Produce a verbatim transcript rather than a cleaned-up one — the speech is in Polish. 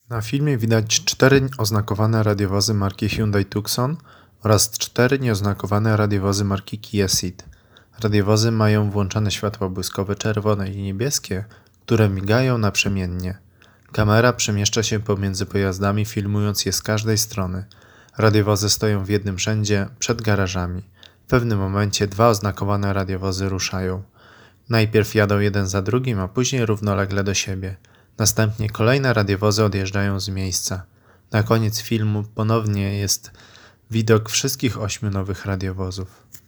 Na filmie widać cztery oznakowane radiowozy marki Hyundai Tucson oraz cztery nieoznakowane radiowozy marki Kia Ceed. Radiowozy mają włączone światła błyskowe czerwone i niebieskie, które migają naprzemiennie. Kamera przemieszcza się pomiędzy pojazdami, filmując je z każdej strony. Radiowozy stoją w jednym rzędzie przed garażami. W pewnym momencie dwa oznakowane radiowozy ruszają. Najpierw jadą jeden za drugim, a później równolegle do siebie. Następnie kolejne radiowozy odjeżdżają z miejsca. Na koniec filmu ponownie jest widok wszystkich ośmiu nowych radiowozów.